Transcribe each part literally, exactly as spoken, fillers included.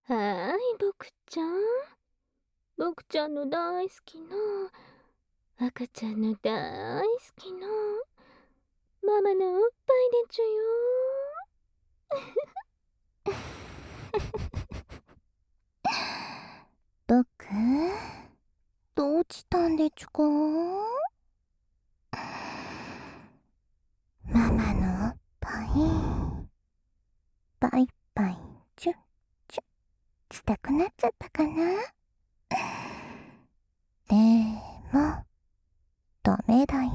はーい、僕ちゃん。僕ちゃんの大好きな、赤ちゃんの大好きな、ママのおっぱいでちゅよ。 僕、どうしたんでちゅか？ママのおっぱい、バイバイ、チュッチュッ、したくなっちゃったかな？でも、ダメだよ。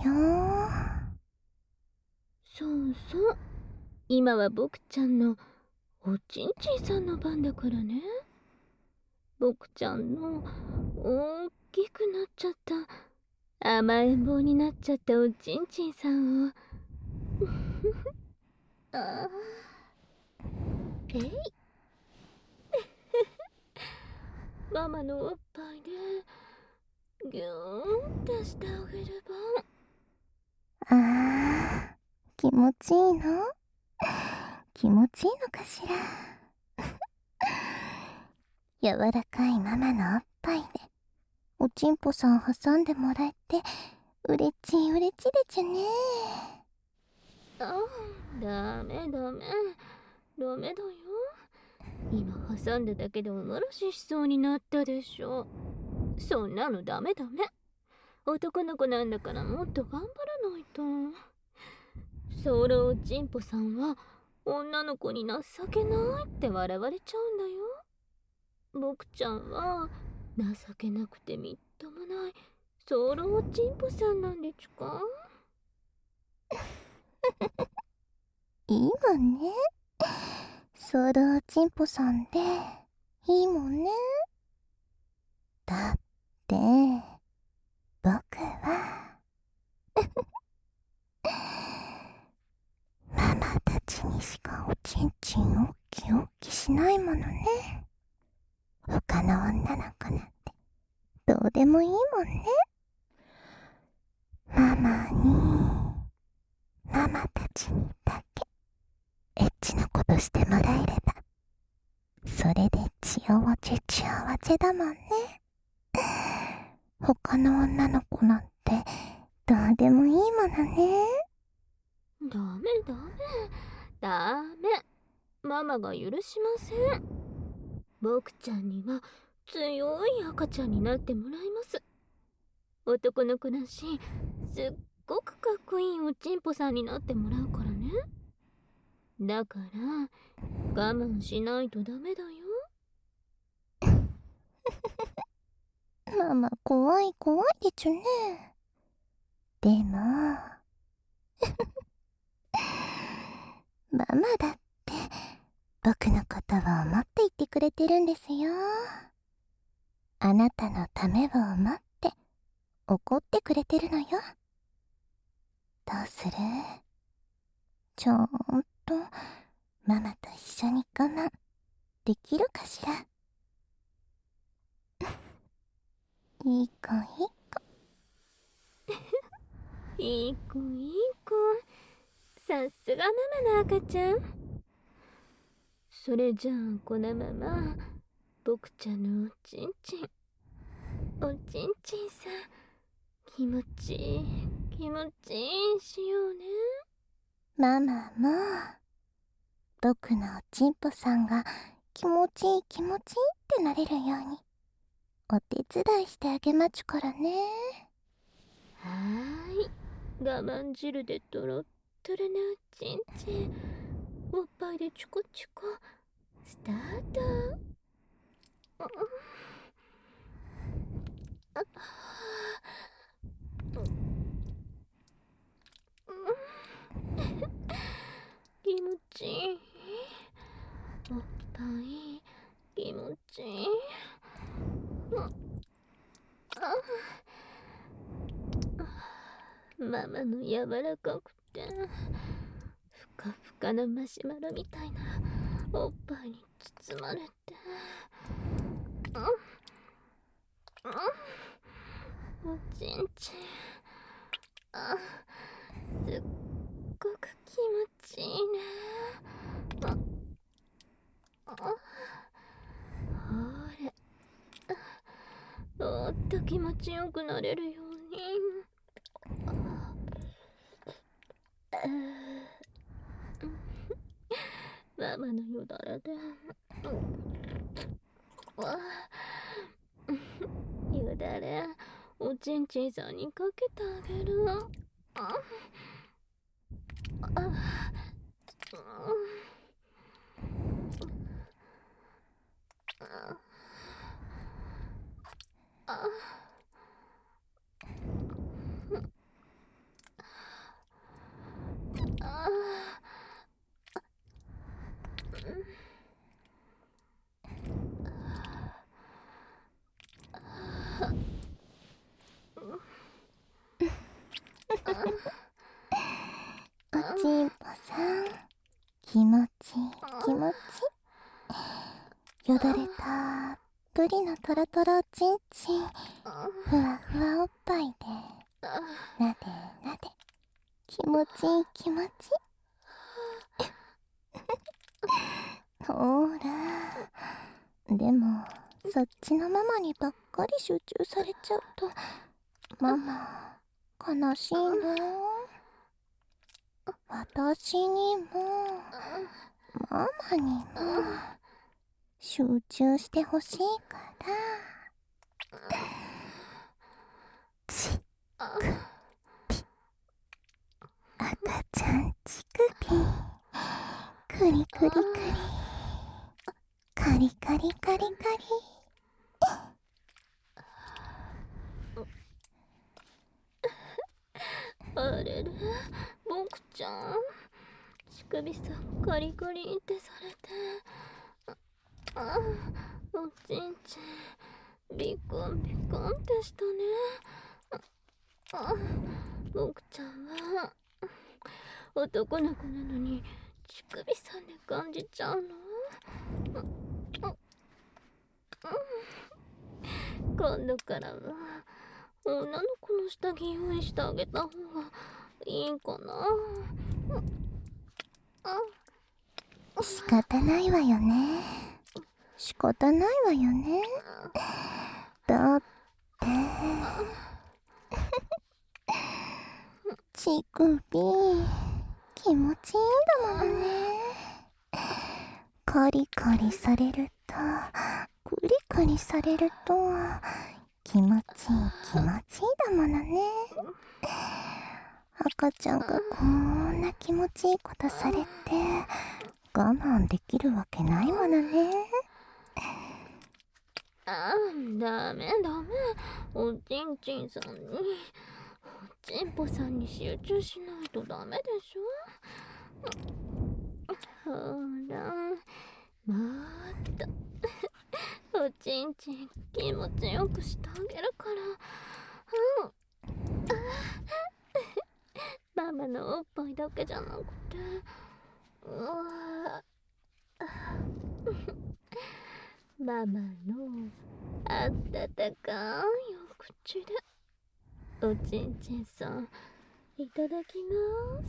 そうそう。今は僕ちゃんのおちんちんさんの番だからね。僕ちゃんの大きくなっちゃった甘えん坊になっちゃったおちんちんさんをああえいママのおっぱいでギューンってしてあげれば。 あー、気持ちいいの？気持ちいいのかしら？柔らかいママのおっぱいでおちんぽさん挟んでもらえてうれちいうれちでちゅね。 ああ、ダメダメダメだよ。今挟んだだけでおもらししそうになったでしょ。そんなのダメダメ。男の子なんだからもっと頑張らないと。ソロおちんぽさんは女の子に情けないって笑われちゃうんだよ。僕ちゃんは情けなくてみっともないソロおちんぽさんなんでちゅか。 いいもんね。ソロおちんぽさんでいいもんね。だって僕はママたちにしかおちんちんおっきおっきしないものね。他の女の子なんてどうでもいいもんね。ママにママたちにだけエッチなことしてもらえればそれで幸せ幸せだもんね。他の女の子なんてどうでもいいものね。 ダメダメダメ。ママが許しません。僕ちゃんには強い赤ちゃんになってもらいます。男の子だし、すっごくかっこいいおちんぽさんになってもらうからね。だから我慢しないとダメだよ。 ママ怖い怖いでちゅね。でもママだって僕のことを思っていてくれてるんですよ。あなたのためを思って怒ってくれてるのよ。どうする？ちゃんとママと一緒に我慢できるかしら？いい子いい子。 いい子いい子。さすがママの赤ちゃん。それじゃあこのまま僕ちゃんのおちんちんおちんちんさん気持ちいい気持ちいいしようね。 ママも僕のおちんぽさんが気持ちいい気持ちいいってなれるようにお手伝いしてあげまちゅからね。 はーい。我慢汁でとろっとろなおちんちんおっぱいでチョコチョコスタート。気持ちいい。おっぱい気持ちいい。ママの柔らかくてふかふかなマシュマロみたいなおっぱいに包まれて、おちんちんあすっごく気持ちいいね。ああと気持ちよくなれるように。ママのよだれでよだれおちんちんさんにかけてあげる。あああおちんぽさん、気持ち気持ち。よだれたっぷりのトロトロおちんちん、ふわふわおっぱいでなでなで、気持ちいい気持ち。ほーら、でもそっちのママにばっかり集中されちゃうとママ悲しいの。私にもママにも集中してほしいから。ちくぴ、赤ちゃんちくぴ、くりくりくり、カリカリカリカリ。 あれれ、僕ちゃん乳首さんカリカリってされて、ああおちんちんビクンビクンってしたね。ああ僕ちゃんは男の子なのに乳首さんで感じちゃうの。今度からは女の子の下着用意してあげた方がいいかな。 仕方ないわよね。仕方ないわよね。だって乳首気持ちいいんだものね。カリカリされると、クリクリされると気持ちいい気持ちいいだものね。赤ちゃんがこんな気持ちいいことされて我慢できるわけないものね。 ああ、ダメダメ。おちんちんさんに、おちんぽさんに集中しないとダメでしょ。ほら、もっとおちんちん気持ちよくしてあげるから。うん。ママのおっぱいだけじゃなくて、うわママのあったかいお口でおちんちんさんいただきます。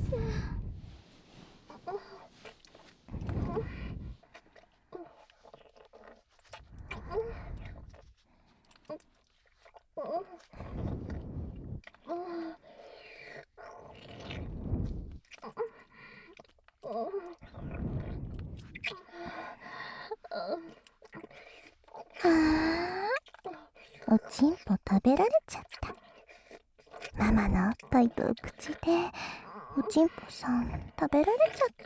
おちんぽ食べられちゃった。ママのおっぱいとお口でおちんぽさん食べられちゃった。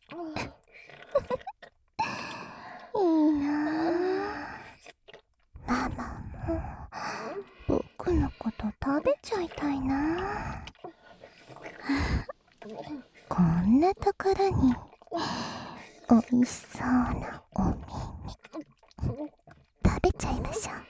いいなぁ。ママも僕のこと食べちゃいたいな。こんなところにおいしそうなお耳、食べちゃいましょう。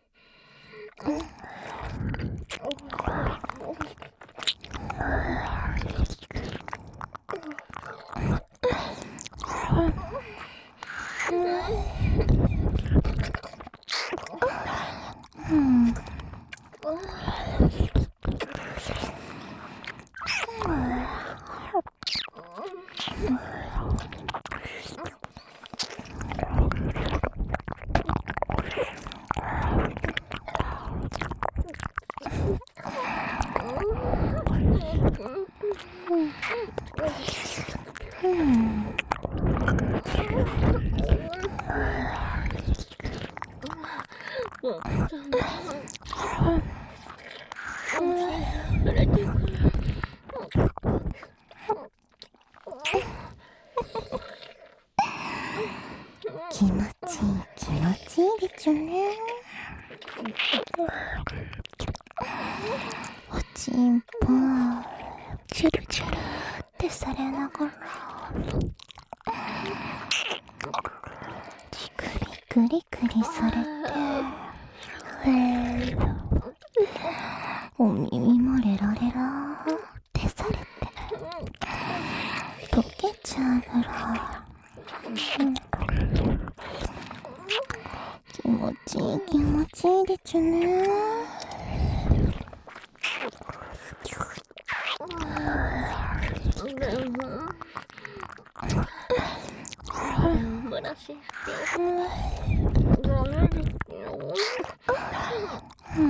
うん。 気持ちいい気持ちいいでちゅね。おちんぽチュルチュルってされながらクリクリクリされて、お耳もレラレラってされて溶けちゃうぐらい、うん、気持ちいい気持ちいいでちゅね。 漏らしてダメですよ。 うん。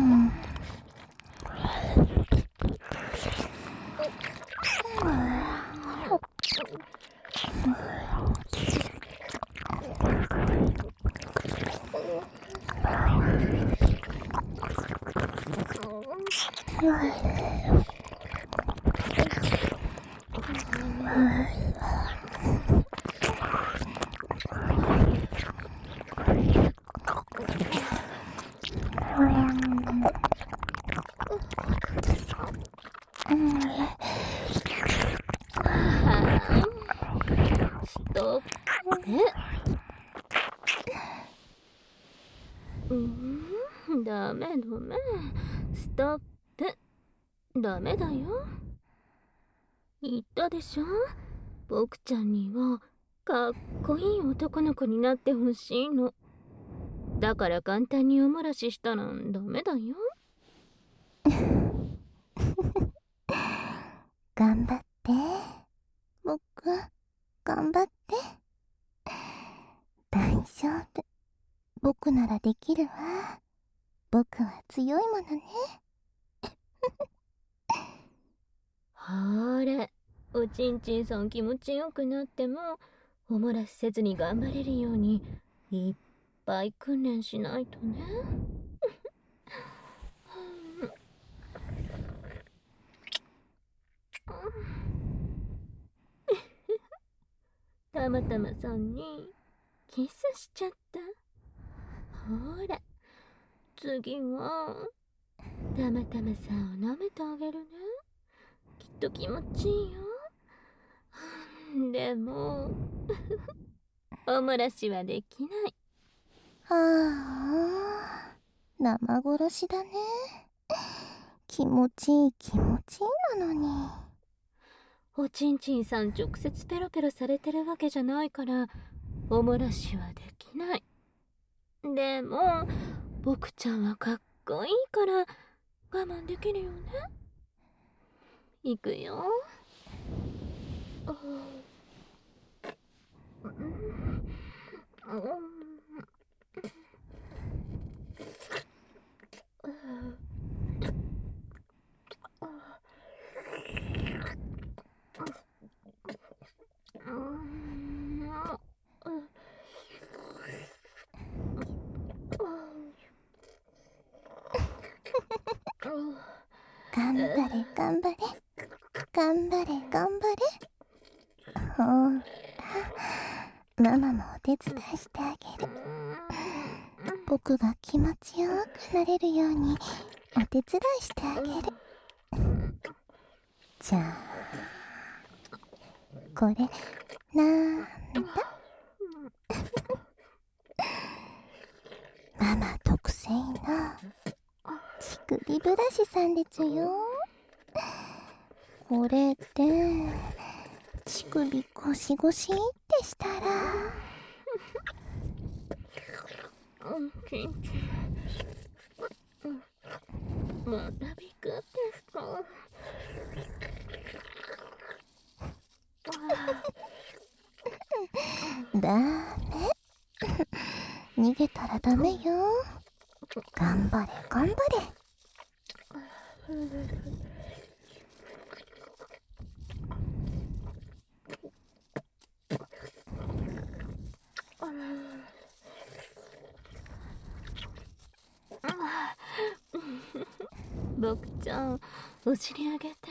ストップ。うん、ダメダメ。ストップ。ダメだよ。言ったでしょ、僕ちゃんにはかっこいい男の子になってほしいの。だから簡単にお漏らししたらダメだよ。 頑張って僕、頑張って。大丈夫、僕ならできるわ。僕は強いものね。 あれ、おちんちんさん気持ちよくなってもお漏らしせずに頑張れるようにいっぱい訓練しないとね。たまたまさんにキスしちゃった。ほら、次はたまたまさんを舐めてあげるね。きっと気持ちいいよ。でもお漏らしはできない。 ああ、生殺しだね。気持ちいい気持ちいいなのに。 おちんちんさん直接ペロペロされてるわけじゃないからお漏らしはできない。でも僕ちゃんはかっこいいから我慢できるよね。いくよ。 頑張れ頑張れ頑張れ頑張れ。ほら、ママもお手伝いしてあげる。僕が気持ちよくなれるようにお手伝いしてあげる。じゃあこれなんだママ特製の乳首ブラシさんでちゅよ。これで乳首ゴシゴシってしたらまたびくってか。 ダメ逃げたらダメよ。頑張れ頑張れ。 僕ちゃんお尻あげて。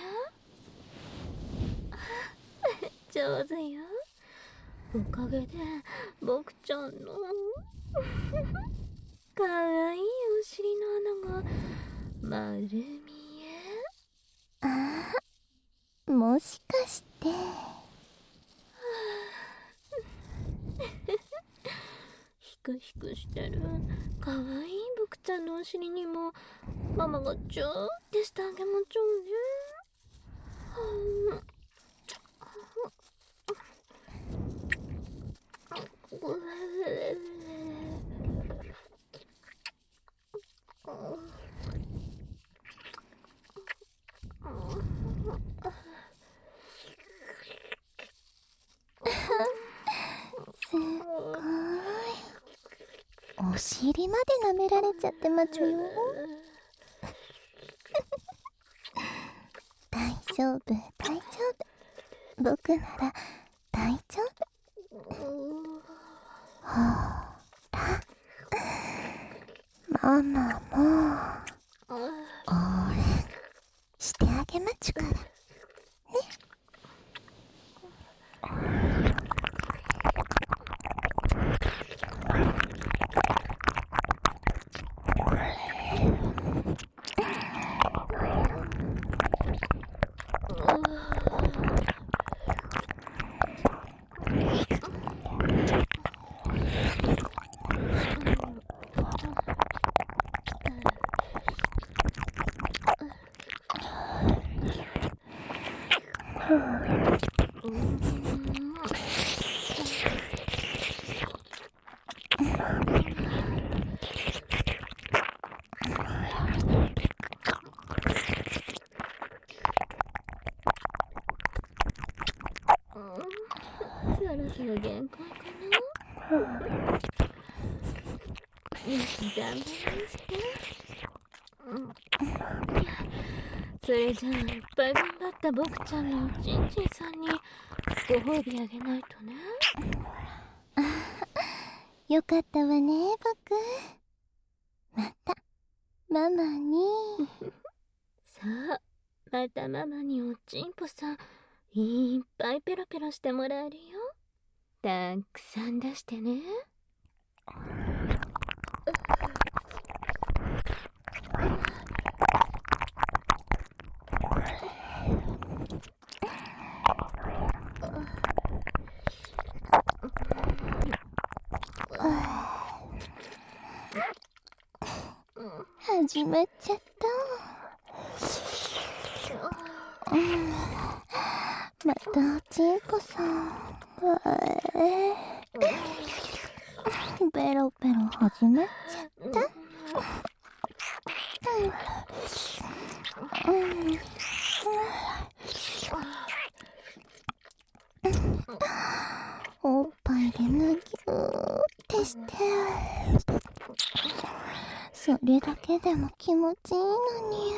上手よ。おかげで僕ちゃんのかわいいお尻の穴が丸見え。 ああ、もしかして。 ヒクヒクしてるかわいい僕ちゃんのお尻にもママがチューってしてあげまちょうね。 すっごい。お尻まで舐められちゃってまちゅよ。大丈夫、大丈夫。僕なら大丈夫。ほら、ママも応援してあげまちゅからね。 そろそろ限界かな。よし、頑張りまして。それじゃあいっぱい頑張った僕ちゃんのちんちんさんにご褒美あげないとね。 よかったわね、僕。またママに。 さあ、またママにおちんぽさんいっぱいペロペロしてもらえるよ。たくさん出してね。 始まっちゃった。うん、またおちんぽさん。えー、ペロペロ始まっちゃった。うんうんおっぱいでむぎゅーってして、それだけでも気持ちいいのに、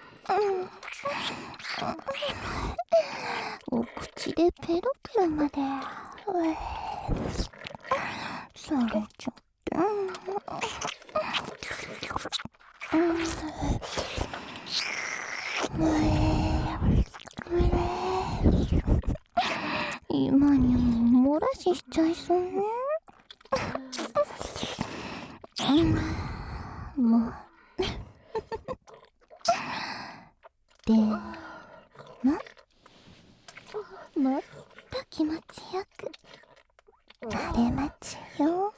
うん、お口でペロペロまで、それちょっと、今にも漏らししちゃいそうね。もうでももっと気持ちよくなれまちよ。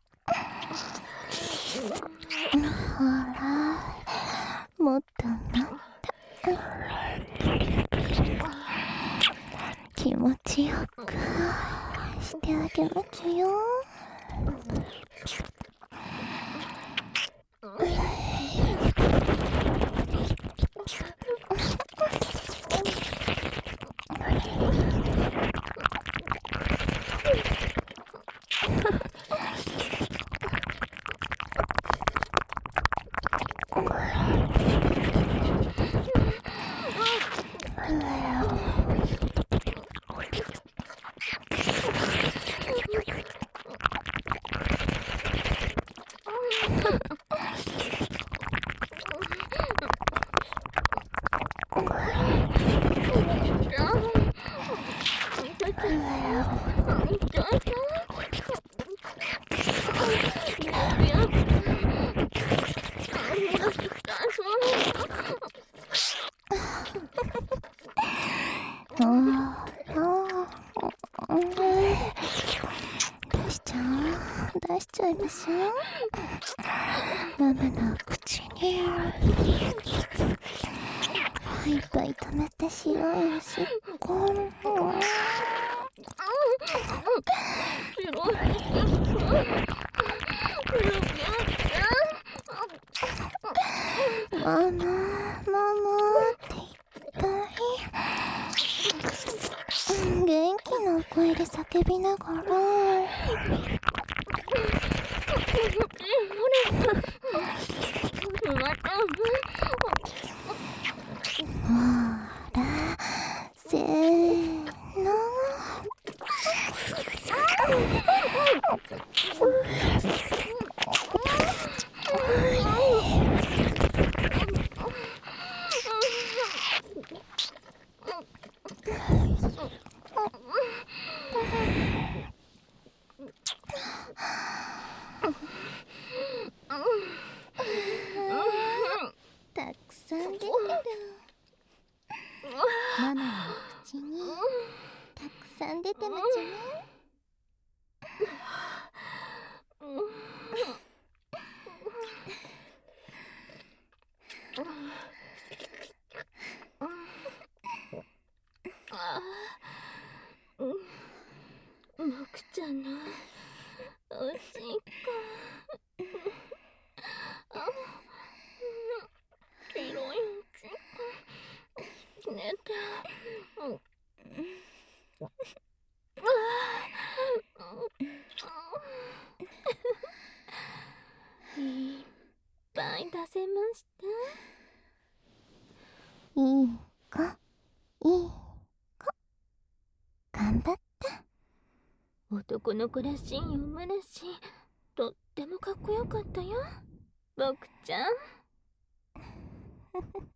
ほら、もっともっと気持ちよくしてあげまちよ。 ちゃいましょう。ママの口にいっぱい溜まった白いおしっこ。ママ、ママっていっぱい元気な声で叫びながら。ほら、せーの。たくさん出てる。ママの口にたくさん出てまちゃうまくちゃんのおしっこ。黄色いおしっこ。寝て。いっぱい出せました。 いい子、いい子。頑張った。 男の子らしいおむらし、とってもかっこよかったよ、僕ちゃん。